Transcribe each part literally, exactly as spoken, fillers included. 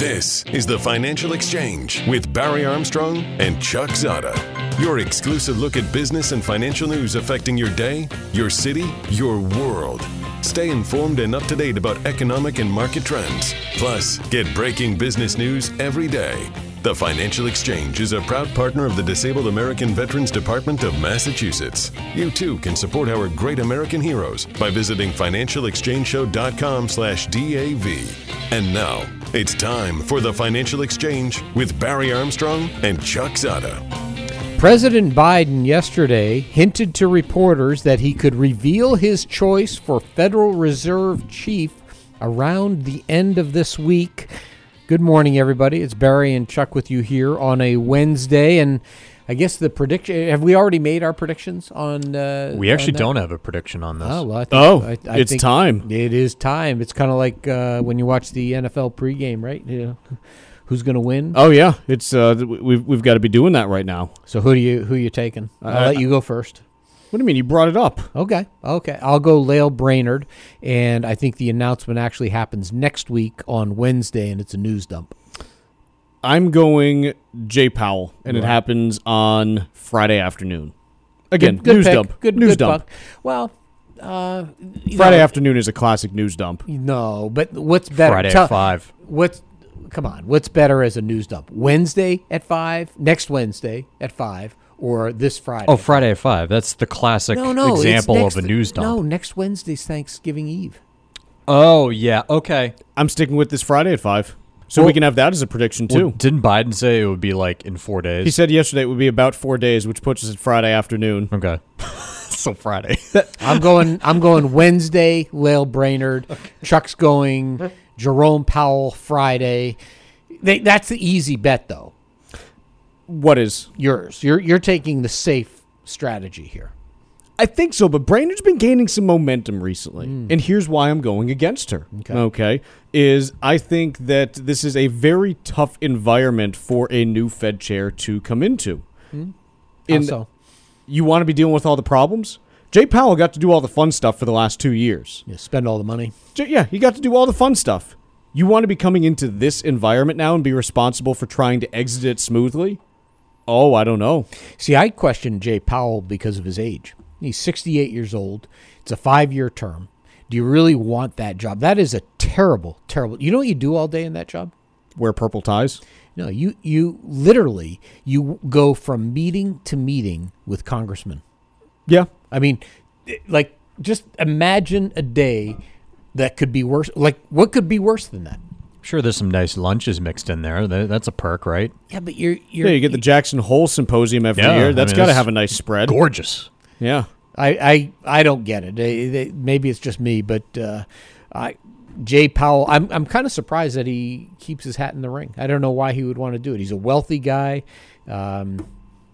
This is the Financial Exchange with Barry Armstrong and Chuck Zada. Your exclusive look at business and financial news affecting your day, your city, your world. Stay informed and up to date about economic and market trends. Plus, get breaking business news every day. The Financial Exchange is a proud partner of the Disabled American Veterans Department of Massachusetts. You too can support our great American heroes by visiting financial exchange show dot com slash D A V. And now, it's time for the Financial Exchange with Barry Armstrong and Chuck Zada. President Biden yesterday hinted to reporters that he could reveal his choice for Federal Reserve chief around the end of this week. Good morning, everybody. It's Barry and Chuck with you here on a Wednesday, and I guess the prediction. Have we already made our predictions on? Uh, we actually on don't have a prediction on this. Oh, well, I think, oh I, I it's think time. It is time. It's kind of like uh, when you watch the N F L pregame, right? You know, who's going to win? Oh yeah, it's uh, we've we've got to be doing that right now. So who do you who you taking? I'll Uh, let you go first. What do you mean? You brought it up. Okay, okay. I'll go Lael Brainerd, and I think the announcement actually happens next week on Wednesday, and it's a news dump. I'm going Jay Powell, and Right. it happens on Friday afternoon. Again, good, good news pick. dump. Good news good dump. buck. Well, uh, you Friday know, afternoon is a classic news dump. No, but what's better? Friday Tell- at five. What's come on? What's better as a news dump? Wednesday at five, next Wednesday at five, or this Friday? Oh, Friday at five. That's the classic no, no, it's example next- of a news dump. No, next Wednesday's Thanksgiving Eve. Oh, yeah. Okay. I'm sticking with this Friday at five, so Well- we can have that as a prediction Well, too. didn't Biden say it would be like in four days? He said yesterday it would be about four days, which puts us at Friday afternoon. Okay. So Friday. I'm going. I'm going Wednesday. Lael Brainerd. Chuck's going Jerome Powell Friday. They, that's the easy bet, though. What is? Yours. You're you're taking the safe strategy here. I think so, but Brainerd's been gaining some momentum recently. And here's why I'm going against her. Okay. Okay. Is I think that this is a very tough environment for a new Fed chair to come into. How In- so? You want to be dealing with all the problems? Jay Powell got to do all the fun stuff for the last two years. You spend all the money. J- yeah, he got to do all the fun stuff. You want to be coming into this environment now and be responsible for trying to exit it smoothly? Oh, I don't know. See, I question Jay Powell because of his age. He's sixty-eight years old. It's a five-year term. Do you really want that job? That is a terrible, terrible. You know what you do all day in that job? Wear purple ties? No, you you literally you go from meeting to meeting with congressmen. Yeah. I mean, like just imagine a day that could be worse. Like what could be worse than that? Sure, there's some nice lunches mixed in there. That- That's a perk, right? Yeah, but you're you're Yeah, you get the Jackson Hole Symposium every Yeah, year. I That's mean, got to it's have a nice spread. Gorgeous. Yeah. I, I, I don't get it. They- they- maybe it's just me, but uh, I, Jay Powell, I'm I'm kind of surprised that he keeps his hat in the ring. I don't know why he would want to do it. He's a wealthy guy. Um,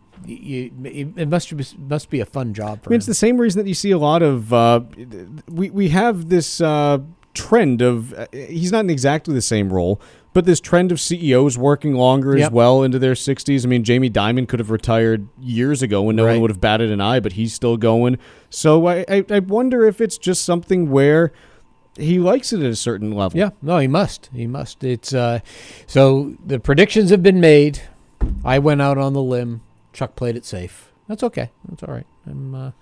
you, it must be must be a fun job for I mean, him. it's the same reason that you see a lot of uh, we we have this uh, trend of uh, he's not in exactly the same role, but this trend of C E Os working longer Yep. as well into their sixties. I mean, Jamie Dimon could have retired years ago when no Right. one would have batted an eye, but he's still going. So I, I I wonder if it's just something where he likes it at a certain level. Yeah, no, he must. He must. It's uh, so the predictions have been made. I went out on the limb. Chuck played it safe. That's okay. That's all right. I'm uh,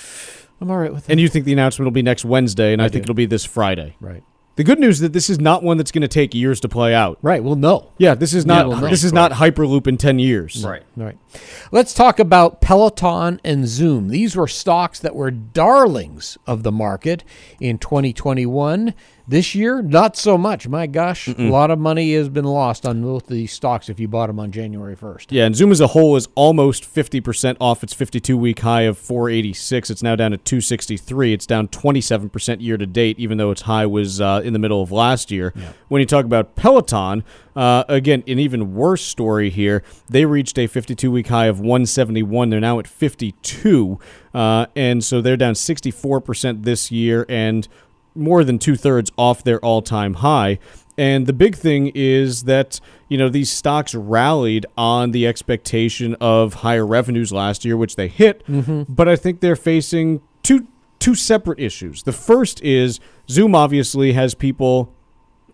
I'm all right with it. And you think the announcement will be next Wednesday, and I, I think do. it'll be this Friday. right, The good news is that this is not one that's going to take years to play out. right. Well, no. Yeah, this is not we'll know. this is not Hyperloop in ten years. Right. All right. Let's talk about Peloton and Zoom. These were stocks that were darlings of the market in twenty twenty-one. This year, not so much. My gosh, a lot of money has been lost on both of these stocks if you bought them on January first. Yeah, and Zoom as a whole is almost fifty percent off its fifty-two week high of four eighty-six. It's now down to two sixty-three. It's down twenty-seven percent year to date, even though its high was uh, in the middle of last year. Yeah. When you talk about Peloton, uh, again, an even worse story here. They reached a fifty-two week high of one seventy-one. They're now at fifty-two, uh, and so they're down sixty-four percent this year and more than two-thirds off their all-time high. And the big thing is that, you know, these stocks rallied on the expectation of higher revenues last year, which they hit. Mm-hmm. But I think they're facing two two separate issues. The first is Zoom obviously has people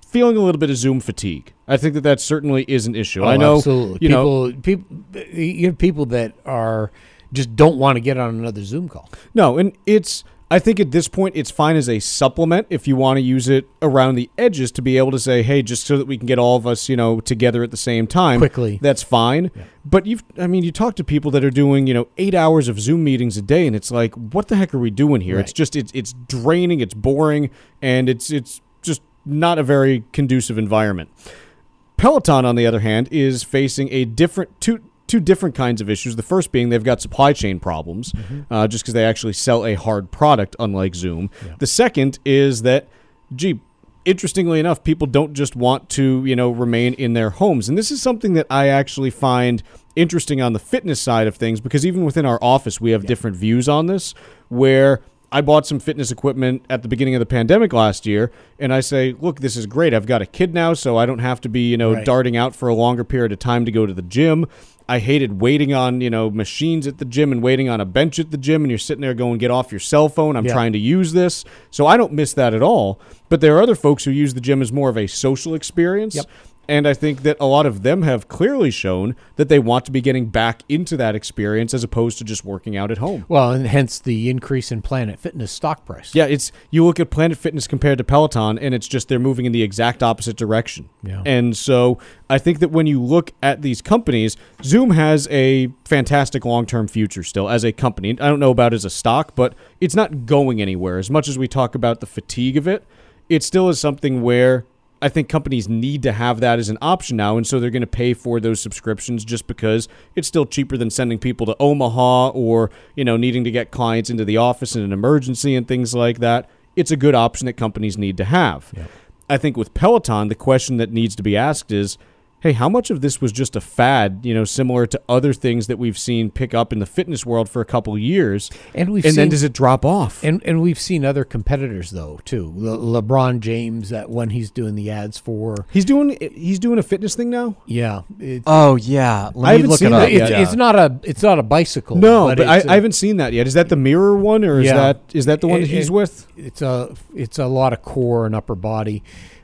feeling a little bit of Zoom fatigue. I think that that certainly is an issue. Oh, I know, absolutely. you people, know, people, you have people that are just don't want to get on another Zoom call. no, and it's. I think at this point it's fine as a supplement if you want to use it around the edges to be able to say, hey, just so that we can get all of us, you know, together at the same time Quickly. That's fine. Yeah. But you've, I mean, you talk to people that are doing, you know, eight hours of Zoom meetings a day, and it's like, what the heck are we doing here? Right. It's just, it's it's draining, it's boring, and it's it's just not a very conducive environment. Peloton, on the other hand, is facing a different two. Two different kinds of issues. The first being they've got supply chain problems, mm-hmm. uh, just because they actually sell a hard product, unlike Zoom. Yeah. The second is that, gee, interestingly enough, people don't just want to, you know, remain in their homes. And this is something that I actually find interesting on the fitness side of things, because even within our office, we have yeah. different views on this, where I bought some fitness equipment at the beginning of the pandemic last year, and I say, look, this is great. I've got a kid now, so I don't have to be, you know, right. darting out for a longer period of time to go to the gym. I hated waiting on, you know, machines at the gym and waiting on a bench at the gym, and you're sitting there going, get off your cell phone. I'm yeah. trying to use this. So I don't miss that at all. But there are other folks who use the gym as more of a social experience. Yep. And I think that a lot of them have clearly shown that they want to be getting back into that experience as opposed to just working out at home. Well, and hence the increase in Planet Fitness stock price. Yeah, it's you look at Planet Fitness compared to Peloton, and it's just they're moving in the exact opposite direction. Yeah. And so I think that when you look at these companies, Zoom has a fantastic long-term future still as a company. I don't know about as a stock, but it's not going anywhere. As much as we talk about the fatigue of it, it still is something where I think companies need to have that as an option now, and so they're going to pay for those subscriptions just because it's still cheaper than sending people to Omaha or, you know, needing to get clients into the office in an emergency and things like that. It's a good option that companies need to have. Yeah. I think with Peloton, the question that needs to be asked is, hey, how much of this was just a fad, you know, similar to other things that we've seen pick up in the fitness world for a couple of years, and we've and seen, then does it drop off? And and we've seen other competitors though too. Le- LeBron James, that one he's doing the ads for. He's doing he's doing a fitness thing now. Yeah. Oh yeah. Let I me haven't look seen it up. that yet. It's, Yeah. it's not a it's not a bicycle. No, but, but, I, it's a- I haven't seen that yet. Is that the mirror one, or is Yeah. that is that the one It- that he's it- with? It's a it's a lot of core and upper body.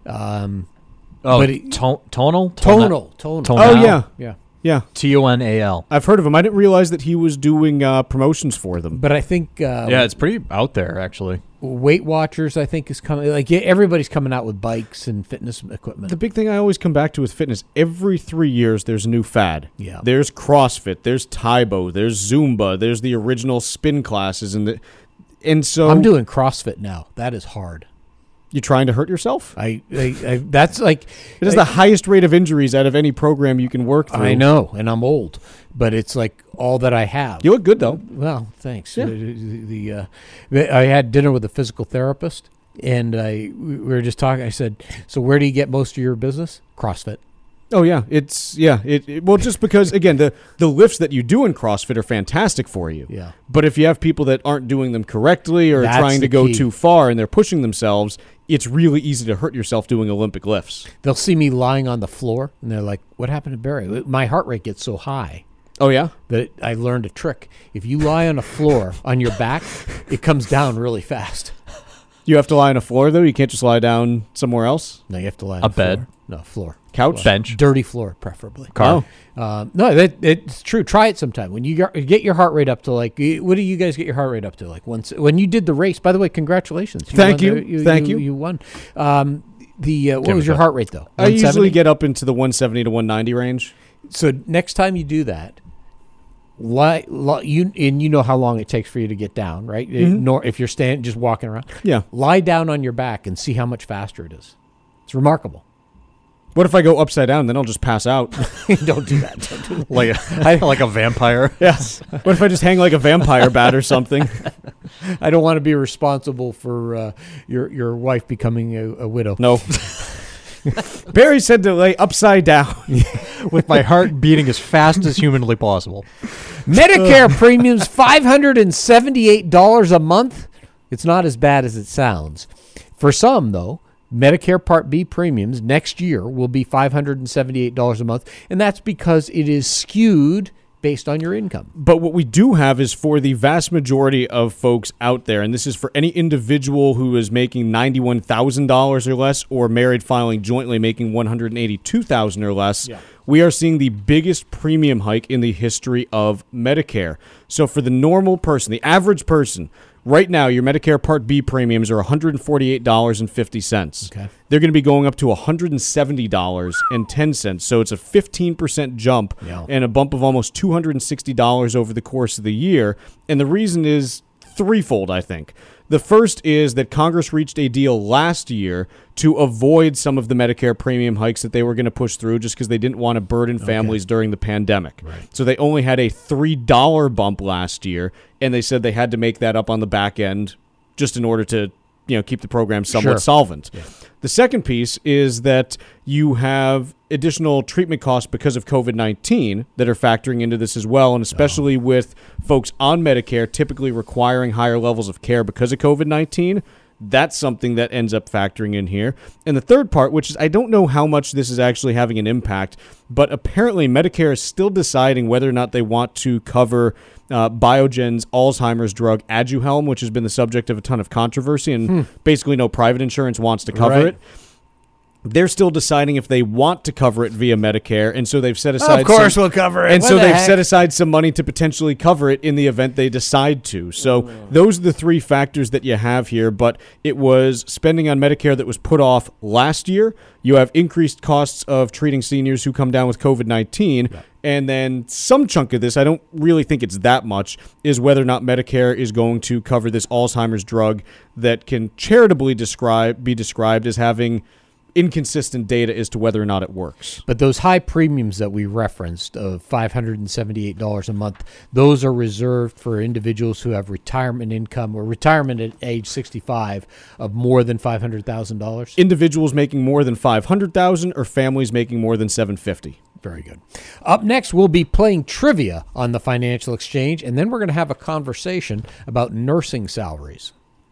Um, Oh, but it- to- tonal? tonal, tonal. Tonal. Oh yeah, Yeah. yeah. T O N A L. I've heard of him. I didn't realize that he was doing uh, promotions for them. But I think uh, Yeah, it's pretty out there, actually. Weight Watchers, I think, is coming. Like yeah, everybody's coming out with bikes and fitness equipment. The big thing I always come back to with fitness, every three years there's a new fad. Yeah. There's CrossFit, there's Taibo, there's Zumba, there's the original spin classes, and the and so I'm doing CrossFit now. That is hard. You trying to hurt yourself? I, I, I that's like It is the highest rate of injuries out of any program you can work through. I know, and I'm old, but it's like all that I have. You look good though. Well, thanks. Yeah. The, the, uh, the- I had dinner with a physical therapist, and I we were just talking. I said, "So where do you get most of your business?" CrossFit. Oh yeah, it's yeah. It, it well, just because again, the the lifts that you do in CrossFit are fantastic for you. Yeah. But if you have people that aren't doing them correctly or That's trying to the go key. too far and they're pushing themselves, it's really easy to hurt yourself doing Olympic lifts. They'll see me lying on the floor, and they're like, "What happened to Barry?" My heart rate gets so high Oh yeah. that I learned a trick. If you lie on a floor on your back, it comes down really fast. You have to lie on a floor though. You can't just lie down somewhere else. No, you have to lie on A the floor. bed? No, floor. Couch? Floor. Bench? Dirty floor, preferably. Car? Um, no, that it's true. Try it sometime. When you get get your heart rate up to like, what do you guys get your heart rate up to? Like once when you did the race. By the way, congratulations. Thank won you. the- Thank you. you. You won. Um, the uh, what Give was it your a- heart rate though? I usually one seventy? get up into the one seventy to one ninety range. So next time you do that, lie, lie you and you know how long it takes for you to get down, right? Mhm. Nor if you're standing just walking around. Yeah. Lie down on your back and see how much faster it is. It's remarkable. What if I go upside down? Then I'll just pass out. Don't do that. Don't do that. Like a, like a vampire? Yes. What if I just hang like a vampire bat or something? I don't want to be responsible for uh, your your wife becoming a, a widow. No. Barry said to lay upside down. With my heart beating as fast as humanly possible. Medicare premiums five hundred seventy-eight dollars a month. It's not as bad as it sounds. For some, though, Medicare Part B premiums next year will be five hundred seventy-eight dollars a month, and that's because it is skewed based on your income. But what we do have is for the vast majority of folks out there, and this is for any individual who is making ninety-one thousand dollars or less, or married filing jointly making one hundred eighty-two thousand dollars or less, yeah. we are seeing the biggest premium hike in the history of Medicare. So for the normal person, the average person, right now, your Medicare Part B premiums are one hundred forty-eight dollars and fifty cents. Okay. They're going to be going up to one hundred seventy dollars and ten cents. So it's a fifteen percent jump yeah. and a bump of almost two hundred sixty dollars over the course of the year. And the reason is threefold, I think. The first is that Congress reached a deal last year to avoid some of the Medicare premium hikes that they were going to push through just because they didn't want to burden families okay. during the pandemic. Right. So they only had a three dollars bump last year, and they said they had to make that up on the back end just in order to, you know, keep the program somewhat sure. solvent. Yeah. The second piece is that you have additional treatment costs because of COVID nineteen that are factoring into this as well, and especially oh. with folks on Medicare typically requiring higher levels of care because of COVID nineteen. That's something that ends up factoring in here. And the third part, which is I don't know how much this is actually having an impact, but apparently Medicare is still deciding whether or not they want to cover uh, Biogen's Alzheimer's drug Aduhelm, which has been the subject of a ton of controversy, and hmm. basically no private insurance wants to cover right. it. They're still deciding if they want to cover it via Medicare, and so they've set aside. Of course, some, we'll cover it. And what so the they've heck? set aside some money to potentially cover it in the event they decide to. So mm. those are the three factors that you have here. But it was spending on Medicare that was put off last year. You have increased costs of treating seniors who come down with COVID nineteen. Yeah. And then some chunk of this, I don't really think it's that much, is whether or not Medicare is going to cover this Alzheimer's drug that can charitably describe be described as having inconsistent data as to whether or not it works. But those high premiums that we referenced of five hundred seventy-eight dollars a month, those are reserved for individuals who have retirement income or retirement at age sixty-five of more than five hundred thousand dollars? Individuals making more than five hundred thousand dollars or families making more than seven hundred fifty thousand dollars. Very good. Up next, we'll be playing trivia on the Financial Exchange, and then we're going to have a conversation about nursing salaries.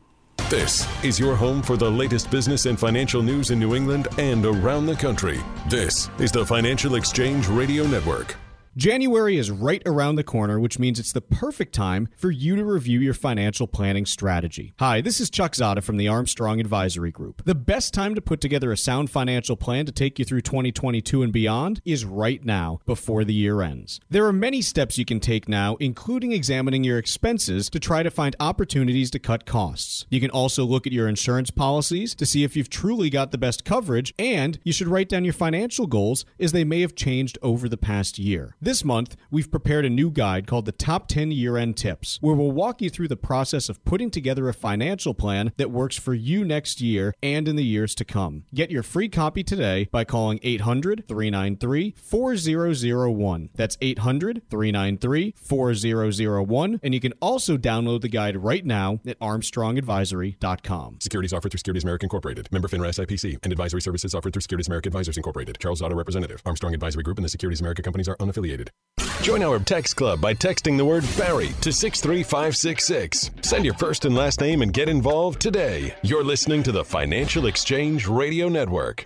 This is your home for the latest business and financial news in New England and around the country. This is the Financial Exchange Radio Network. January is right around the corner, which means it's the perfect time for you to review your financial planning strategy. Hi, this is Chuck Zada from the Armstrong Advisory Group. The best time to put together a sound financial plan to take you through twenty twenty-two and beyond is right now, before the year ends. There are many steps you can take now, including examining your expenses to try to find opportunities to cut costs. You can also look at your insurance policies to see if you've truly got the best coverage, and you should write down your financial goals as they may have changed over the past year. This month, we've prepared a new guide called the Top ten Year-End Tips, where we'll walk you through the process of putting together a financial plan that works for you next year and in the years to come. Get your free copy today by calling eight hundred, three nine three, four zero zero one. That's eight hundred, three nine three, four zero zero one. And you can also download the guide right now at armstrong advisory dot com. Securities offered through Securities America Incorporated. Member FINRA S I P C. And advisory services offered through Securities America Advisors Incorporated. Charles Zada, representative. Armstrong Advisory Group and the Securities America companies are unaffiliated. Join our text club by texting the word Barry to six three five six six. Send your first and last name and get involved today. You're listening to the Financial Exchange Radio Network.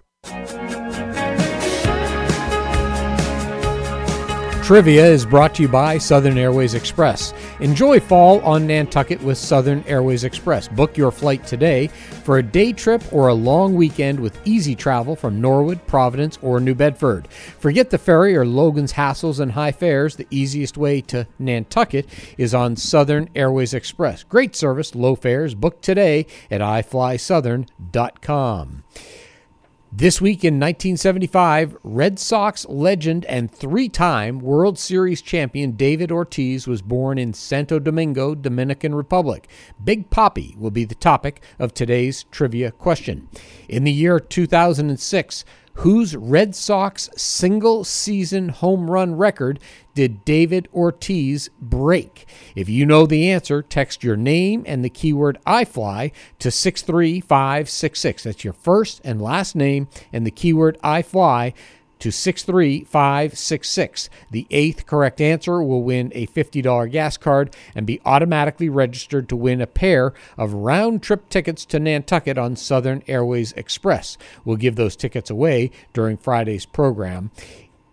Trivia is brought to you by Southern Airways Express. Enjoy fall on Nantucket with Southern Airways Express. Book your flight today for a day trip or a long weekend with easy travel from Norwood, Providence, or New Bedford. Forget the ferry or Logan's hassles and high fares. The easiest way to Nantucket is on Southern Airways Express. Great service, low fares. Book today at i fly southern dot com. This week in nineteen seventy-five, Red Sox legend and three-time World Series champion David Ortiz was born in Santo Domingo, Dominican Republic. Big Papi will be the topic of today's trivia question. In the year two thousand six, whose Red Sox single-season home run record did David Ortiz break? If you know the answer, text your name and the keyword iFly to six three five six six. That's your first and last name and the keyword iFly to six three five six six. The eighth correct answer will win a fifty dollars gas card and be automatically registered to win a pair of round-trip tickets to Nantucket on Southern Airways Express. We'll give those tickets away during Friday's program.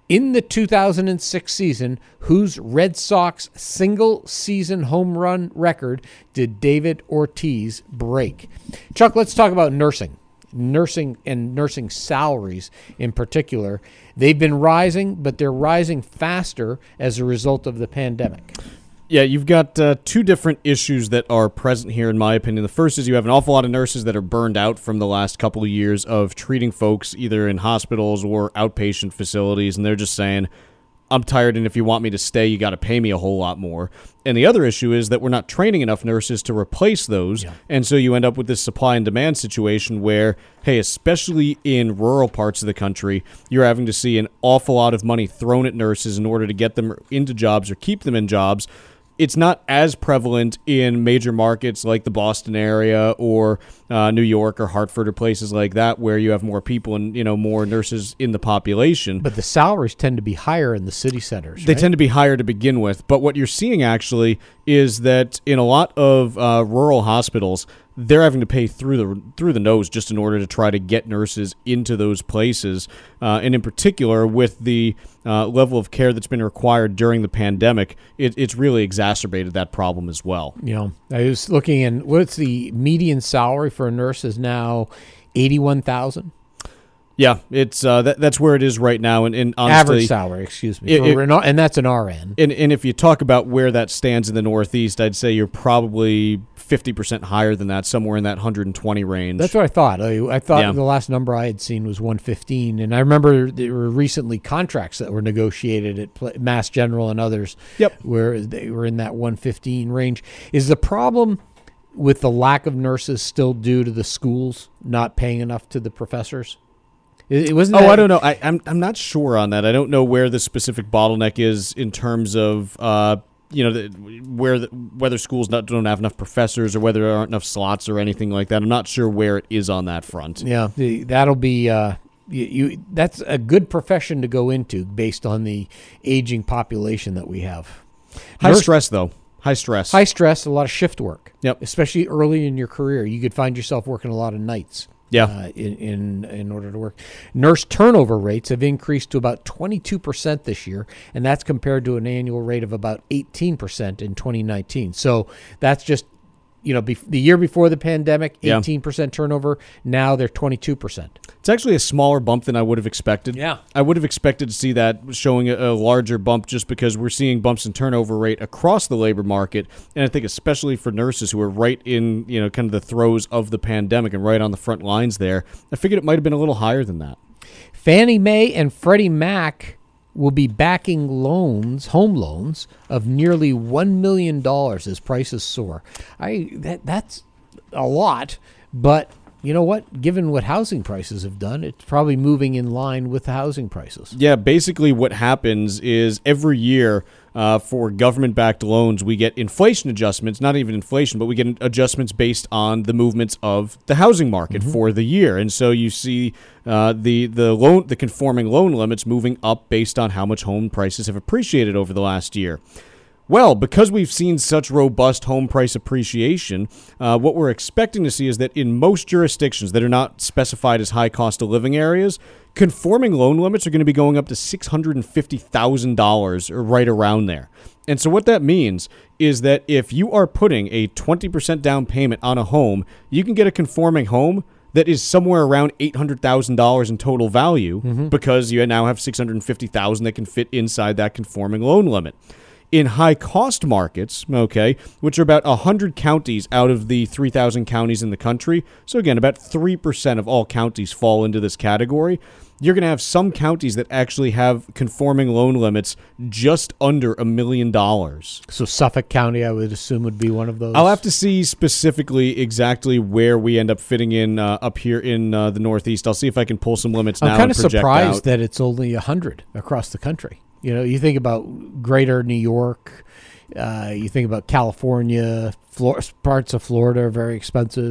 In the two thousand six season, whose Red Sox single-season home run record did David Ortiz break? Chuck, let's talk about nursing. Nursing and nursing salaries in particular. They've been rising, but they're rising faster as a result of the pandemic. Yeah, you've got uh, two different issues that are present here, in my opinion. The first is you have an awful lot of nurses that are burned out from the last couple of years of treating folks either in hospitals or outpatient facilities, and they're just saying, I'm tired, and if you want me to stay, you got to pay me a whole lot more. And the other issue is that we're not training enough nurses to replace those, yeah. and so you end up with this supply and demand situation where, hey, especially in rural parts of the country, you're having to see an awful lot of money thrown at nurses in order to get them into jobs or keep them in jobs. It's not as prevalent in major markets like the Boston area or uh, New York or Hartford or places like that where you have more people and, you know, more nurses in the population. But the salaries tend to be higher in the city centers, They right? tend to be higher to begin with. But what you're seeing actually is that in a lot of uh, rural hospitals, they're having to pay through the through the nose just in order to try to get nurses into those places. Uh, and in particular, with the uh, level of care that's been required during the pandemic, it, it's really exacerbated that problem as well. You know, I was looking in, what's the median salary for a nurse is now eighty-one thousand dollars. Yeah, it's uh, that, that's where it is right now. And, and honestly, average salary, excuse me. It, for, it, and that's an R N. And, and if you talk about where that stands in the Northeast, I'd say you're probably fifty percent higher than that, somewhere in that one hundred twenty range. That's what I thought. I, I thought Yeah. the last number I had seen was one fifteen, and I remember there were recently contracts that were negotiated at Pla- Mass General and others Yep. where they were in that one fifteen range. Is the problem with the lack of nurses still due to the schools not paying enough to the professors? It, it wasn't. Oh, that, I don't know. I, I'm I'm not sure on that. I don't know where the specific bottleneck is in terms of uh, you know, the, where the, whether schools not, don't have enough professors or whether there aren't enough slots or anything like that. I'm not sure where it is on that front. Yeah, the, that'll be. Uh, you, you that's a good profession to go into based on the aging population that we have. High Nurse- stress, though. High stress. High stress, a lot of shift work. Yep. Especially early in your career, you could find yourself working a lot of nights. Yeah. Uh, in, in in order to work. Nurse turnover rates have increased to about twenty-two percent this year, and that's compared to an annual rate of about eighteen percent in twenty nineteen. So that's just, you know, bef- the year before the pandemic, Yeah. eighteen percent turnover. Now they're twenty-two percent. It's actually a smaller bump than I would have expected. Yeah. I would have expected to see that showing a, a larger bump just because we're seeing bumps in turnover rate across the labor market. And I think especially for nurses who are right in, you know, kind of the throes of the pandemic and right on the front lines there, I figured it might have been a little higher than that. Fannie Mae and Freddie Mac will be backing loans, home loans, of nearly one million dollars as prices soar. I that that's a lot, but you know what? Given what housing prices have done, it's probably moving in line with the housing prices. Yeah, basically what happens is every year uh, for government-backed loans, we get inflation adjustments, not even inflation, but we get adjustments based on the movements of the housing market mm-hmm. for the year. And so you see uh, the the loan, the conforming loan limits moving up based on how much home prices have appreciated over the last year. Well, because we've seen such robust home price appreciation, uh, what we're expecting to see is that in most jurisdictions that are not specified as high cost of living areas, conforming loan limits are going to be going up to six hundred fifty thousand dollars or right around there. And so what that means is that if you are putting a twenty percent down payment on a home, you can get a conforming home that is somewhere around eight hundred thousand dollars in total value mm-hmm. because you now have six hundred fifty thousand dollars that can fit inside that conforming loan limit. In high-cost markets, okay, which are about one hundred counties out of the three thousand counties in the country, so again, about three percent of all counties fall into this category, you're going to have some counties that actually have conforming loan limits just under a million dollars. So Suffolk County, I would assume, would be one of those? I'll have to see specifically exactly where we end up fitting in uh, up here in uh, the Northeast. I'll see if I can pull some limits now I'm kind and of project surprised out. that it's only one hundred across the country. You know, you think about greater New York, uh, you think about California, Flor- parts of Florida are very expensive.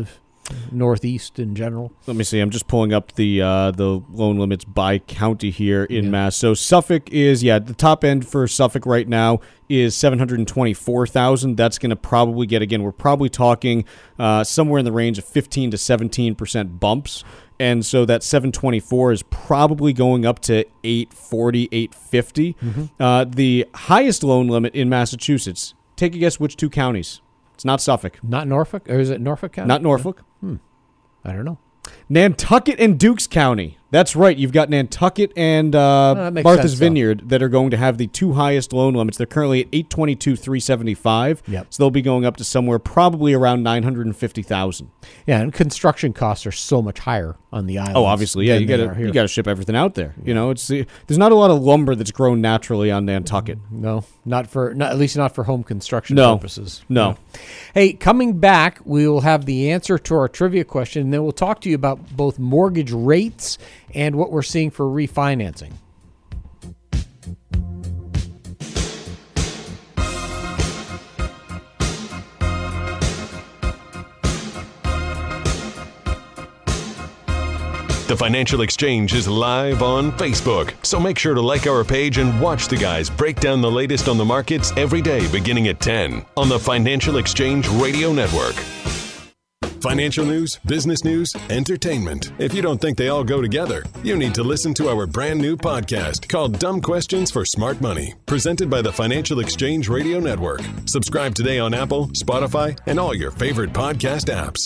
Northeast in general. Let me see. I'm just pulling up the uh, the loan limits by county here in yeah. Mass. So Suffolk is, yeah, the top end for Suffolk right now is seven hundred twenty-four thousand dollars. That's going to probably get, again, we're probably talking uh, somewhere in the range of fifteen to seventeen percent bumps. And so that seven twenty-four is probably going up to eight forty, eight fifty. Mm-hmm. Uh, the highest loan limit in Massachusetts, take a guess which two counties? It's not Suffolk. Not Norfolk? Or is it Norfolk County? Not Norfolk. Hmm. I don't know. Nantucket and Dukes County. That's right. You've got Nantucket and uh, oh, Martha's sense, Vineyard though. that are going to have the two highest loan limits. They're currently at eight twenty-two, three seventy-five. Yep. So they'll be going up to somewhere probably around nine hundred fifty thousand. Yeah, and construction costs are so much higher on the island. Oh, obviously, yeah. You got to you got to ship everything out there. You know, it's there's not a lot of lumber that's grown naturally on Nantucket. No, not for not at least not for home construction no. purposes. No. no. Hey, coming back, we will have the answer to our trivia question, and then we'll talk to you about both mortgage rates and what we're seeing for refinancing. The Financial Exchange is live on Facebook, so make sure to like our page and watch the guys break down the latest on the markets every day beginning at ten on the Financial Exchange Radio Network. Financial news, business news, entertainment. If you don't think they all go together, you need to listen to our brand new podcast called Dumb Questions for Smart Money, presented by the Financial Exchange Radio Network. Subscribe today on Apple, Spotify, and all your favorite podcast apps.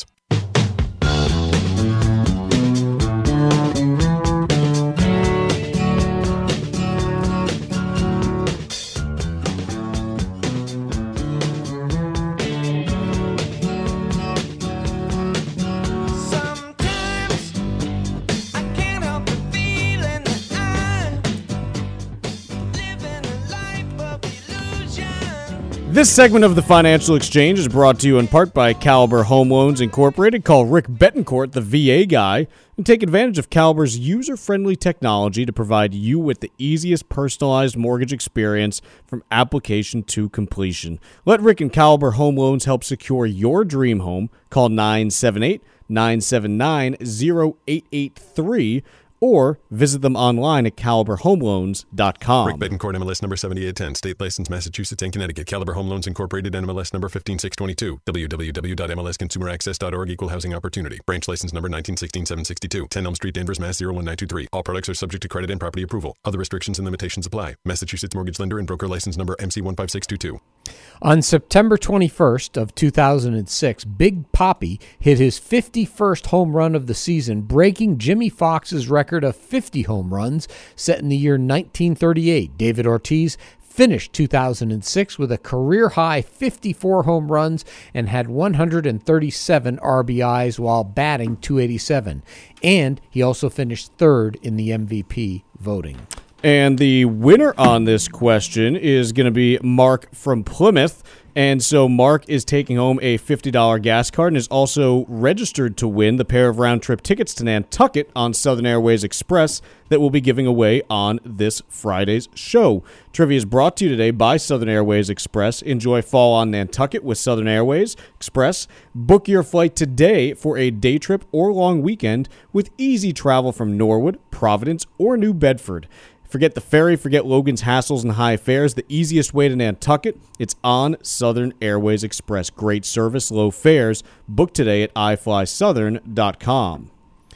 This segment of the Financial Exchange is brought to you in part by Caliber Home Loans Incorporated. Call Rick Betancourt, the V A guy, and take advantage of Caliber's user-friendly technology to provide you with the easiest personalized mortgage experience from application to completion. Let Rick and Caliber Home Loans help secure your dream home. Call nine seven eight, nine seven nine, zero eight eight three or visit them online at caliber home loans dot com. Rick Betancourt, M L S number seventy-eight ten, state license Massachusetts and Connecticut. Caliber Home Loans Incorporated, N M L S number fifteen six twenty-two. w w w dot m l s consumer access dot org, equal housing opportunity. Branch license number nineteen sixteen seven sixty-two. ten Elm Street, Danvers, Mass. zero one nine two three. All products are subject to credit and property approval. Other restrictions and limitations apply. Massachusetts mortgage lender and broker license number M C one five six two two. On September twenty-first of two thousand six, Big Papi hit his fifty-first home run of the season, breaking Jimmy Fox's record of fifty home runs set in the year nineteen thirty-eight. David Ortiz finished two thousand six with a career-high fifty-four home runs and had one hundred thirty-seven R B Is while batting two eighty-seven. And he also finished third in the M V P voting. And the winner on this question is going to be Mark from Plymouth. And so Mark is taking home a fifty dollars gas card and is also registered to win the pair of round-trip tickets to Nantucket on Southern Airways Express that we'll be giving away on this Friday's show. Trivia is brought to you today by Southern Airways Express. Enjoy fall on Nantucket with Southern Airways Express. Book your flight today for a day trip or long weekend with easy travel from Norwood, Providence, or New Bedford. Forget the ferry, forget Logan's hassles and high fares. The easiest way to Nantucket, it's on Southern Airways Express. Great service, low fares. Book today at i fly southern dot com.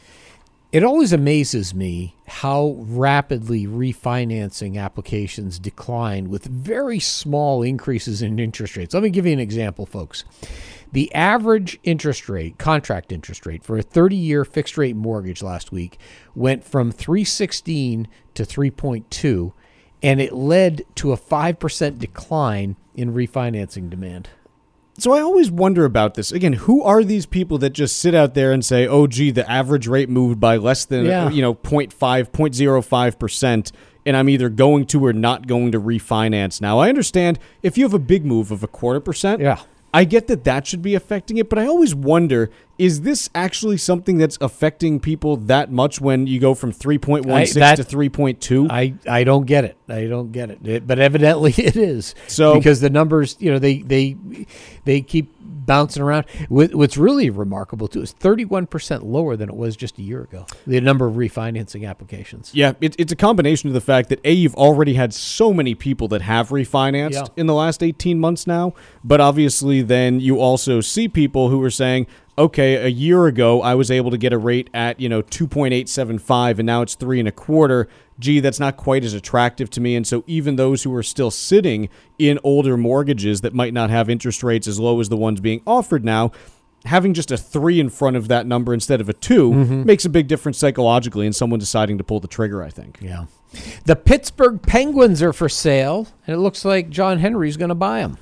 It always amazes me how rapidly refinancing applications decline with very small increases in interest rates. Let me give you an example, folks. The average interest rate, contract interest rate, for a thirty-year fixed-rate mortgage last week went from three sixteen to three point two, and it led to a five percent decline in refinancing demand. So I always wonder about this. Again, who are these people that just sit out there and say, oh, gee, the average rate moved by less than, yeah. you know, zero point five, zero point zero five percent, and I'm either going to or not going to refinance. Now, I understand if you have a big move of a quarter percent, yeah. I get that that should be affecting it, but I always wonder Is this actually something that's affecting people that much when you go from three point one six I- that- to three point two? I, I don't get it. I don't get it. It- But evidently it is. So- because the numbers, you know, they they they keep bouncing around. What- What's really remarkable too is thirty-one percent lower than it was just a year ago. The number of refinancing applications. Yeah, it, it's a combination of the fact that, A, you've already had so many people that have refinanced Yeah. in the last eighteen months now, but obviously then you also see people who are saying, okay, a year ago I was able to get a rate at, you know, two point eight seven five and now it's three and a quarter. Gee, that's not quite as attractive to me. And so even those who are still sitting in older mortgages that might not have interest rates as low as the ones being offered now, having just a three in front of that number instead of a two Mm-hmm. makes a big difference psychologically in someone deciding to pull the trigger, I think. Yeah. The Pittsburgh Penguins are for sale, and it looks like John Henry's going to buy them.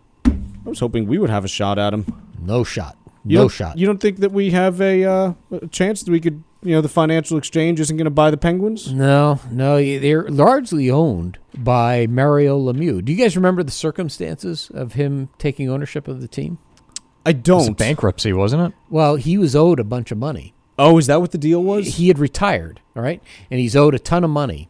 I was hoping we would have a shot at him. No shot. You No don't- shot. You don't think that we have a, uh, a chance that we could, you know, the financial exchange isn't going to buy the Penguins? No, no, they're largely owned by Mario Lemieux. Do you guys remember the circumstances of him taking ownership of the team? I It was don't. bankruptcy, wasn't it? Well, he was owed a bunch of money. Oh, is that what the deal was? He had retired, all right, and he's owed a ton of money.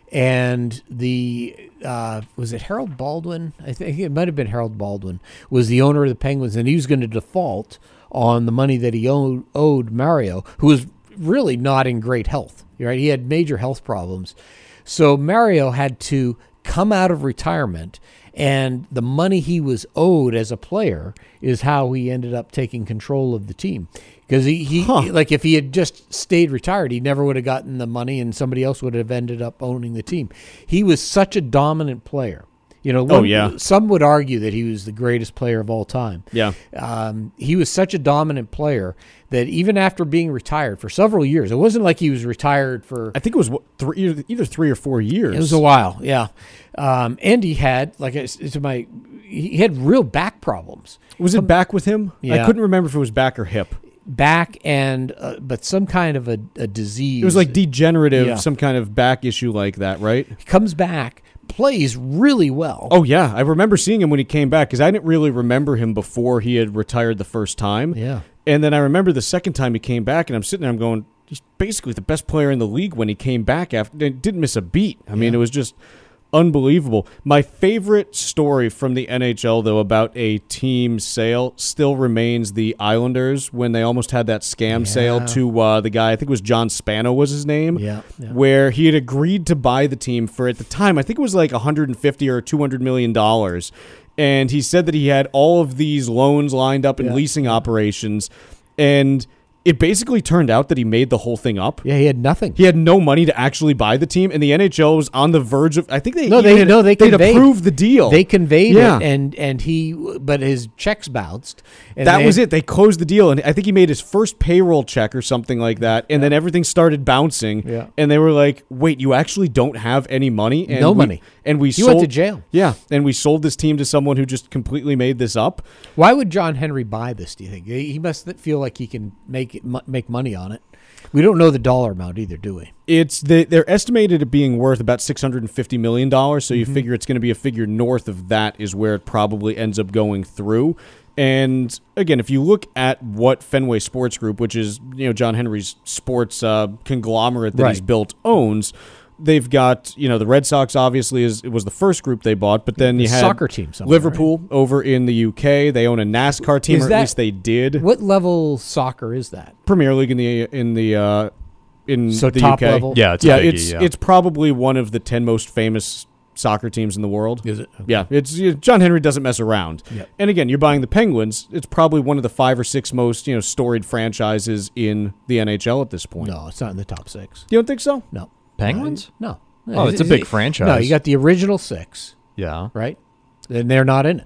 And the uh, was it Harold Baldwin? I think it might have been Harold Baldwin was the owner of the Penguins, and he was going to default on the money that he owed, owed Mario, who was really not in great health. Right, he had major health problems, so Mario had to come out of retirement, and the money he was owed as a player is how he ended up taking control of the team. Because he, he Huh. like if he had just stayed retired, he never would have gotten the money, and somebody else would have ended up owning the team. He was such a dominant player. You know, Oh, one- yeah. some would argue that he was the greatest player of all time. Yeah. Um, he was such a dominant player that even after being retired for several years, it wasn't like he was retired for I think it was what, three, either- either three or four years. it was a while, yeah. Um, and he had, like, I- to my, he had real back problems, Was it back with him? Yeah. I couldn't remember if it was back or hip. back and, uh, but some kind of a, a disease. It was like degenerative, Yeah. some kind of back issue like that, right? He comes back, plays really well. Oh, yeah. I remember seeing him when he came back because I didn't really remember him before he had retired the first time. Yeah. And then I remember the second time he came back, and I'm sitting there, I'm going, he's basically the best player in the league when he came back. After didn't miss a beat. I mean, Yeah. it was just unbelievable. My favorite story from the N H L, though, about a team sale still remains the Islanders when they almost had that scam Yeah. sale to uh, the guy, I think it was John Spano was his name, Yeah, yeah. where he had agreed to buy the team for, at the time, I think it was like one hundred fifty or two hundred million dollars. And he said that he had all of these loans lined up in Yeah. leasing operations, and it basically turned out that he made the whole thing up. Yeah, he had nothing. He had no money to actually buy the team, and the N H L was on the verge of. I think they No, even they had- no, they they'd conveyed approved the deal. They conveyed Yeah. it, and and he, but his checks bounced. And that they- was it. They closed the deal, and I think he made his first payroll check or something like that, and then everything started bouncing. Yeah. And they were like, "Wait, you actually don't have any money?" And No we- money. And we He sold, went to jail. Yeah, and we sold this team to someone who just completely made this up. Why would John Henry buy this? Do you think he he must feel like he can make it, mu- make money on it? We don't know the dollar amount either, do we? It's the, they're estimated at being worth about six hundred fifty million dollars, so you Mm-hmm. figure it's going to be a figure north of that is where it probably ends up going through. And again, if you look at what Fenway Sports Group, which is, you know, John Henry's sports uh, conglomerate that he's Right. built, owns, they've got, you know, the Red Sox obviously is it was the first group they bought, but then The you had soccer team somewhere, Liverpool over in the U K. They own a NASCAR team, Is or that- at least they did. What level soccer is that? Premier League in the in the uh, in So the top U K. level? Yeah, it's a yeah, biggie, it's yeah. it's probably one of the ten most famous soccer teams in the world. Is it? Yeah, it's John Henry doesn't mess around. Yep. And again, you're buying the Penguins. It's probably one of the five or six most, you know, storied franchises in the N H L at this point. No, it's not in the top six. You don't think so? No. Penguins? No. Oh, it's a big franchise. No, you got the original six, Yeah. right? And they're not in it.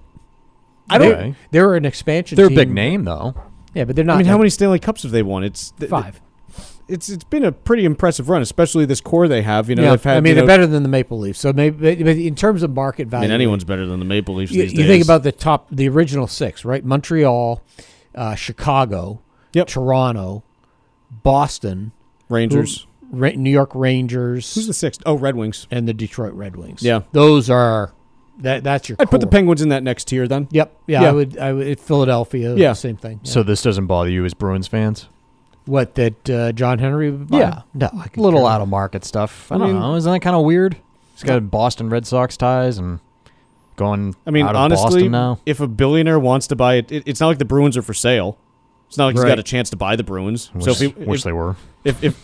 I don't. Okay. They're an expansion They're a team. big name, though. Yeah, but they're not. I mean, how like many Stanley Cups have they won? It's th- Five. It's it's been a pretty impressive run, especially this core they have. You know, yeah, they've had. I mean, you they're know, better than the Maple Leafs. So maybe but in terms of market I value, mean, anyone's better than the Maple Leafs You, these you days. think about the top, the original six, right? Montreal, uh, Chicago, Yep. Toronto, Boston, Rangers. Ra- New York Rangers, Who's the sixth? Oh, Red Wings. and the Detroit Red Wings. Yeah. those are that that's your. I'd put the core. Penguins in that next tier then. Yep. Yeah, Yeah. I would. I would. Philadelphia. Yeah. Same thing. Yeah. So this doesn't bother you as Bruins fans? what that uh, John Henry would buy? Yeah. No, I A could little care out of market stuff. I, I don't mean- know. Isn't that kind of weird? He's got Boston Red Sox ties and going I mean, out of honestly, Boston now. if a billionaire wants to buy it, it, it's not like the Bruins are for sale. It's not like he's Right. got a chance to buy the Bruins. Wish, so if he, wish if, they were. if if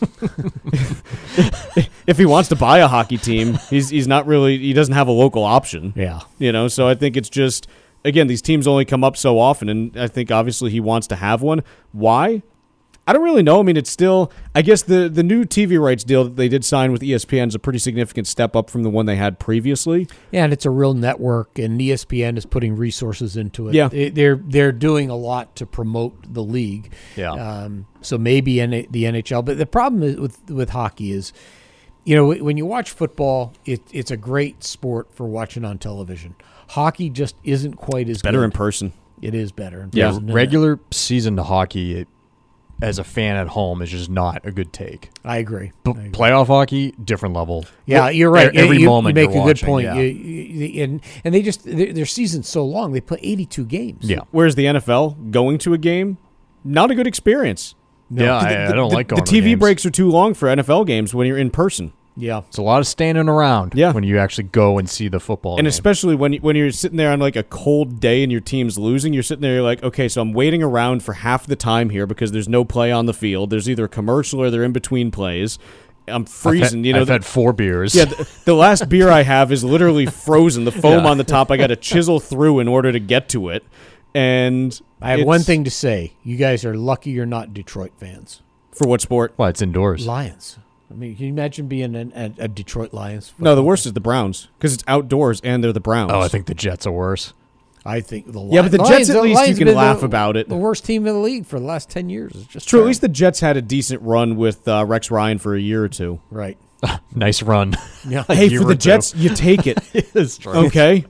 if he wants to buy a hockey team, he's he's not really he doesn't have a local option. Yeah. You know, so I think it's just again these teams only come up so often, and I think obviously he wants to have one. Why? I don't really know. I mean, it's still I guess the the new T V rights deal that they did sign with E S P N is a pretty significant step up from the one they had previously. Yeah, and it's a real network, and E S P N is putting resources into it. Yeah. They- they're they're doing a lot to promote the league. Yeah. Um, so maybe N- the N H L, but the problem is with with hockey is, you know, when you watch football, it, it's a great sport for watching on television. Hockey just isn't quite as Better good. in person. It is better in Yeah, person. regular season hockey, it, as a fan at home, is just not a good take. I agree. But I agree. playoff hockey, different level. Yeah, you're right. Every you, moment you make you're a good watching, point. yeah. You- you- and and they just their, their season's so long. They play eighty-two games. Yeah, Whereas the N F L, going to a game, not a good experience. yeah. I, I don't the, like going the to T V games. breaks are too long for N F L games when you're in person. Yeah. It's a lot of standing around. Yeah. when you actually go and see the football. And game. especially when you, when you're sitting there on like a cold day and your team's losing, you're sitting there you're like, okay, so I'm waiting around for half the time here because there's no play on the field. There's either a commercial or they're in between plays. I'm I've freezing. had, you know, I've the, had four beers. yeah. The, the last beer I have is literally frozen. The foam Yeah. on the top, I got to chisel through in order to get to it. And I have it's- one thing to say. You guys are lucky you're not Detroit fans. for what sport? well, it's indoors. Lions. I mean, can you imagine being an, a, a Detroit Lions? No, the worst is the Browns because it's outdoors and they're the Browns. Oh, I think the Jets are worse. I think the Yeah, but the Lions, Jets, at the least, Lions you can been laugh the, about it. The worst team in the league for the last ten years. It's just It's true. At terrible. least the Jets had a decent run with uh, Rex Ryan for a year or two. right. Nice run. Yeah. Hey, year for or the two. Jets, you take it. It's true. Okay,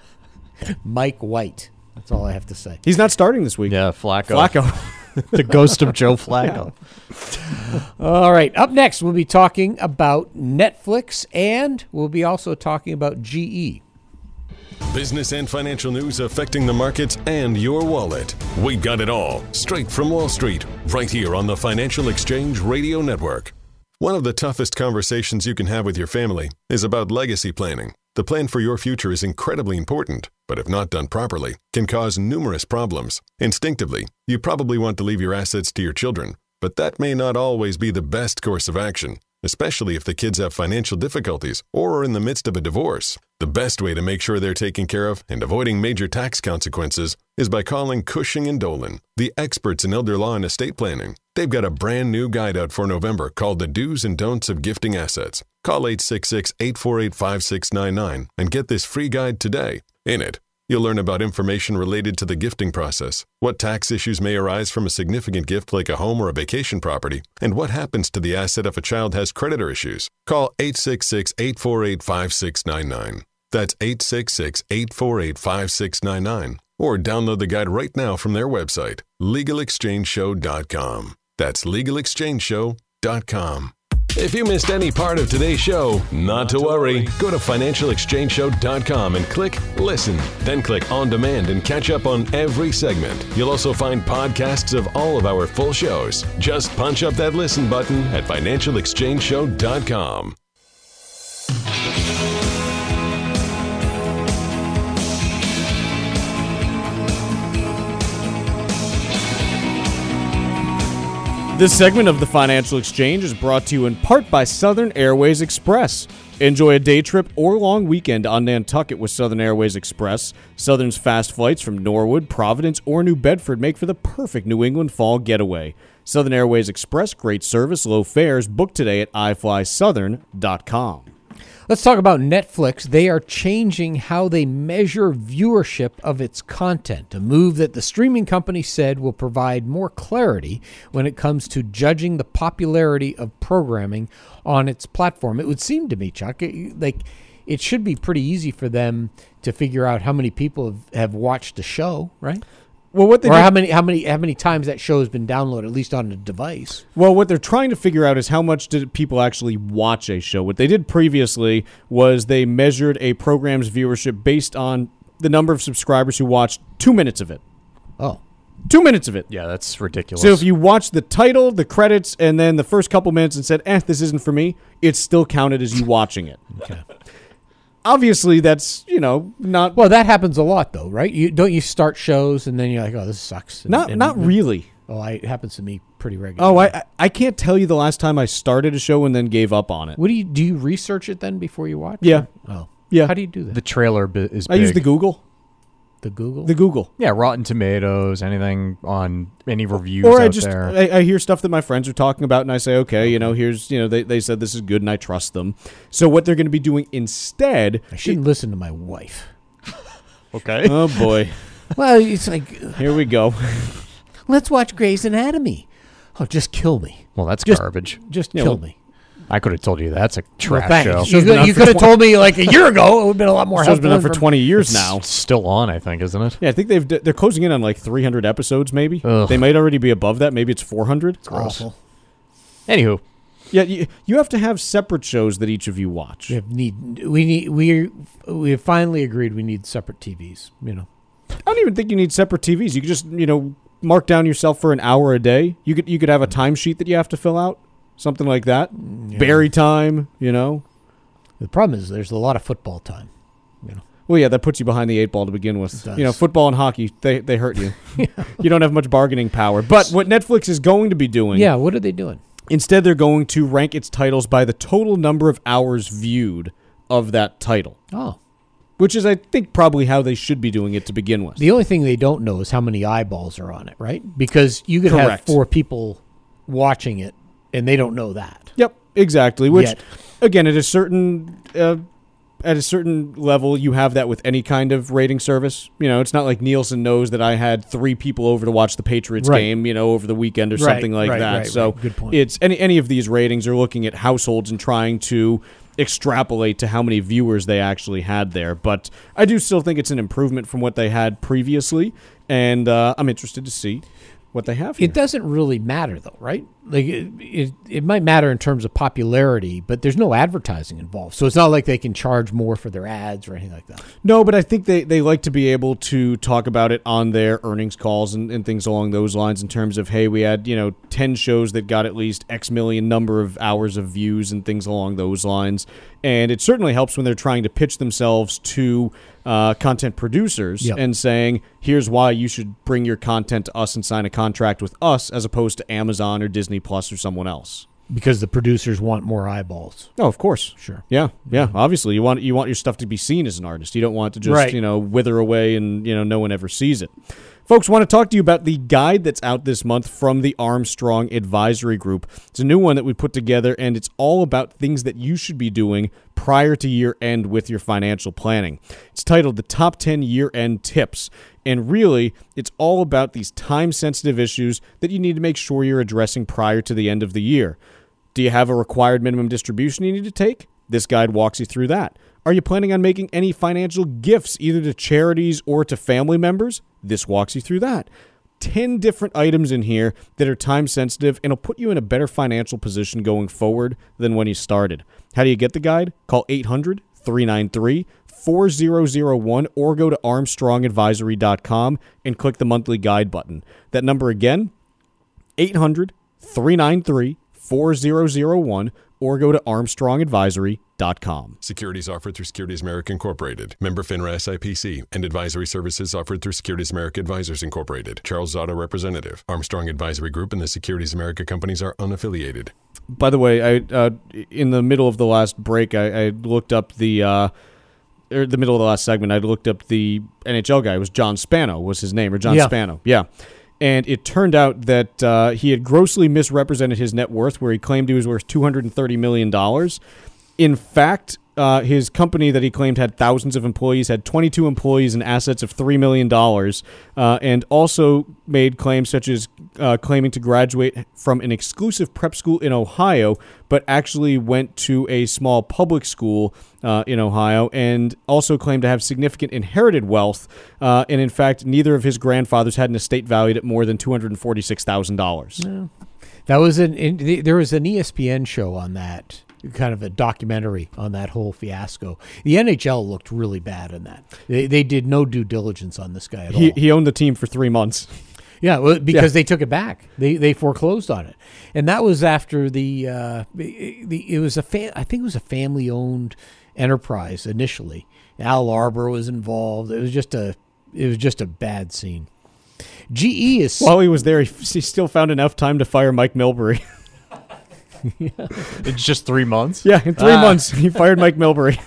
Mike White. That's all I have to say. he's not starting this week. Yeah, Flacco. Flacco. The ghost of Joe Flacco. All right. Up next, we'll be talking about Netflix, and we'll be also talking about G E. Business and financial news affecting the markets and your wallet. We've got it all straight from Wall Street, right here on the Financial Exchange Radio Network. One of the toughest conversations you can have with your family is about legacy planning. The plan for your future is incredibly important, but if not done properly, can cause numerous problems. Instinctively, you probably want to leave your assets to your children, but that may not always be the best course of action, especially if the kids have financial difficulties or are in the midst of a divorce. The best way to make sure they're taken care of and avoiding major tax consequences is by calling Cushing and Dolan, the experts in elder law and estate planning. They've got a brand new guide out for November called The Do's and Don'ts of Gifting Assets. Call eight six six, eight four eight, five six nine nine and get this free guide today. In it, you'll learn about information related to the gifting process, what tax issues may arise from a significant gift like a home or a vacation property, and what happens to the asset if a child has creditor issues. Call eight six six, eight four eight, five six nine nine. That's eight six six, eight four eight, five six nine nine. Or download the guide right now from their website, legal exchange show dot com. That's legal exchange show dot com. If you missed any part of today's show, not to worry. Go to financial exchange show dot com and click Listen. Then click On Demand and catch up on every segment. You'll also find podcasts of all of our full shows. Just punch up that Listen button at financial exchange show dot com. This segment of the Financial Exchange is brought to you in part by Southern Airways Express. Enjoy a day trip or long weekend on Nantucket with Southern Airways Express. Southern's fast flights from Norwood, Providence, or New Bedford make for the perfect New England fall getaway. Southern Airways Express, great service, low fares. Book today at i fly southern dot com. Let's talk about Netflix. They are changing how they measure viewership of its content, a move that the streaming company said will provide more clarity when it comes to judging the popularity of programming on its platform. It would seem to me, Chuck, it, like it should be pretty easy for them to figure out how many people have, have watched a show, right? Well, what they or did- how many how many how many times that show has been downloaded, at least on a device. Well, what they're trying to figure out is how much did people actually watch a show. What they did previously was they measured a program's viewership based on the number of subscribers who watched two minutes of it. Oh, Two minutes of it. Yeah, that's ridiculous. So if you watched the title, the credits, and then the first couple minutes and said, eh, this isn't for me, it's still counted as you watching it. okay. Obviously, that's, you know, not Well, that happens a lot, though, right? You don't you start shows and then you're like, oh, this sucks. And, not and- not really. Oh, I, it happens to me pretty regularly. Oh, I I- I can't tell you the last time I started a show and then gave up on it. What do you do? You research it then before you watch? Yeah. Oh, Yeah. How do you do that? the trailer bi- is I big. use the Google. The Google. The Google. Yeah, Rotten Tomatoes, anything on any reviews Or out I just there. I, I hear stuff that my friends are talking about, and I say, okay, you know, here's you know they, they said this is good, and I trust them. So what they're going to be doing instead? I shouldn't listen to my wife. okay. Oh boy, Well, it's like, here we go. let's watch Grey's Anatomy. Oh, just kill me. Well, that's Just- garbage. Just Yeah, kill well, me. I could have told you that's a trash Well, thanks. show. You Show's been could, on you for could have twen- told me like a year ago. It would have been a lot more Show's been helpful. on for inform- twenty years It's now. still on, I think, isn't it? Yeah, I think they've they're closing in on like three hundred episodes. Maybe Ugh. they might already be above that. Maybe it's four hundred. It's awful. Anywho, Yeah, you, you have to have separate shows that each of you watch. We have need. We need. We we have finally agreed. We need separate T Vs. You know. I don't even think you need separate T Vs. You could just you know mark down yourself for an hour a day. You could you could have a timesheet that you have to fill out, something like that. Yeah. Berry time, you know. The problem is there's a lot of football time. You know. Well, yeah, that puts you behind the eight ball to begin with. It does. You know, football and hockey, they they hurt you. You don't have much bargaining power. But what Netflix is going to be doing, Yeah. What are they doing? instead they're going to rank its titles by the total number of hours viewed of that title, Oh. which is, I think, probably how they should be doing it to begin with. The only thing they don't know is how many eyeballs are on it, right? Because you could have Correct. four people watching it, and they don't know that. Yep, exactly. Which, Yet. again, at a certain uh, at a certain level, you have that with any kind of rating service. You know, it's not like Nielsen knows that I had three people over to watch the Patriots Right. game, you know, over the weekend or Right, something like right, that. right, so right. Good point. it's any any of these ratings are looking at households and trying to extrapolate to how many viewers they actually had there. But I do still think it's an improvement from what they had previously, and uh, I'm interested to see what they have here. It doesn't really matter, though, right? Like it, it, it might matter in terms of popularity, but there's no advertising involved, so it's not like they can charge more for their ads or anything like that. No, but I think they, they like to be able to talk about it on their earnings calls and, and things along those lines in terms of, hey, we had, you know, ten shows that got at least X million number of hours of views and things along those lines. And it certainly helps when they're trying to pitch themselves to uh, content producers Yep. and saying, here's why you should bring your content to us and sign a contract with us as opposed to Amazon or Disney Plus or someone else. Because the producers want more eyeballs. Oh, of course. Sure. Yeah, yeah. Obviously, you want you want your stuff to be seen as an artist. You don't want to just Right. you know wither away and you know no one ever sees it. Folks, want to talk to you about the guide that's out this month from the Armstrong Advisory Group. It's a new one that we put together, and it's all about things that you should be doing prior to year end with your financial planning. It's titled The Top ten Year End Tips. And really, it's all about these time-sensitive issues that you need to make sure you're addressing prior to the end of the year. Do you have a required minimum distribution you need to take? This guide walks you through that. Are you planning on making any financial gifts, either to charities or to family members? This walks you through that. ten different items in here that are time sensitive and will put you in a better financial position going forward than when you started. How do you get the guide? Call eight hundred, three nine three, four zero zero one or go to armstrong advisory dot com and click the monthly guide button. That number again, eight hundred, three nine three, four zero zero one or go to armstrong advisory dot com. Securities offered through Securities America Incorporated. Member FINRA S I P C. And advisory services offered through Securities America Advisors Incorporated. Charles Zotto, representative. Armstrong Advisory Group and the Securities America companies are unaffiliated. By the way, I uh, in the middle of the last break, I, I looked up the uh, or the middle of the last segment. I looked up the N H L guy. It was John Spano was his name, or John Yeah. Spano. Yeah. And it turned out that uh, he had grossly misrepresented his net worth, where he claimed he was worth two hundred thirty million dollars. In fact, uh, his company that he claimed had thousands of employees had twenty-two employees and assets of three million dollars, uh, and also made claims such as uh, claiming to graduate from an exclusive prep school in Ohio, but actually went to a small public school uh, in Ohio, and also claimed to have significant inherited wealth. Uh, and in fact, neither of his grandfathers had an estate valued at more than two hundred forty-six thousand dollars. No. That was an in, there was an E S P N show on that, kind of a documentary on that whole fiasco. The N H L looked really bad in that. They they did no due diligence on this guy at He all. he owned the team for three months. Yeah, well, because Yeah. they took it back. They they foreclosed on it, and that was after the uh, the it was a fa- I think it was a family owned enterprise initially. Al Arbor was involved. It was just a it was just a bad scene. G E is While he was there, he, he still found enough time to fire Mike Milbury. It's just three months. Yeah, in three Ah. months, he fired Mike Milbury.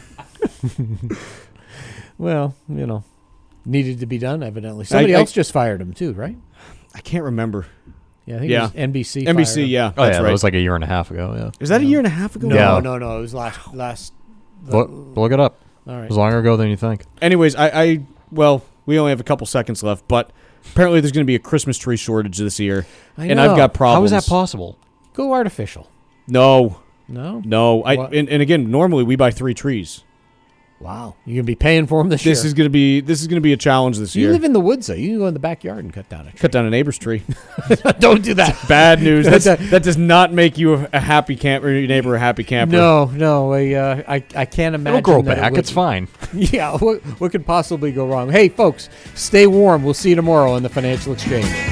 well, you know, needed to be done. Evidently, somebody I- else just fired him too, right? I can't remember. Yeah, I think Yeah. it was N B C. N B fired C, him. yeah. Oh that's yeah, right. that was like a year and a half ago. Yeah, Is that a year and a half ago? No, Yeah. no, no. It was last last. look, look it up. All right. It was longer ago than you think. Anyways, I, I, well, we only have a couple seconds left, but apparently there's going to be a Christmas tree shortage this year. I And know. I've got How problems. is that possible? Go artificial. No, No. no. I What? and, and again, normally we buy three trees. Wow, you're gonna be paying for them this, This year. is going to be this is going to be a challenge this You year. live in the woods, though. You can go in the backyard and cut down a tree. Cut down a neighbor's tree. Don't do that. Bad news. That's, that does not make you a, a happy camper. Your neighbor a happy camper. No, no. I, uh, I, I can't imagine. It'll grow that it back. would- It's fine. Yeah. What, what could possibly go wrong? Hey, folks, stay warm. We'll see you tomorrow on the Financial Exchange.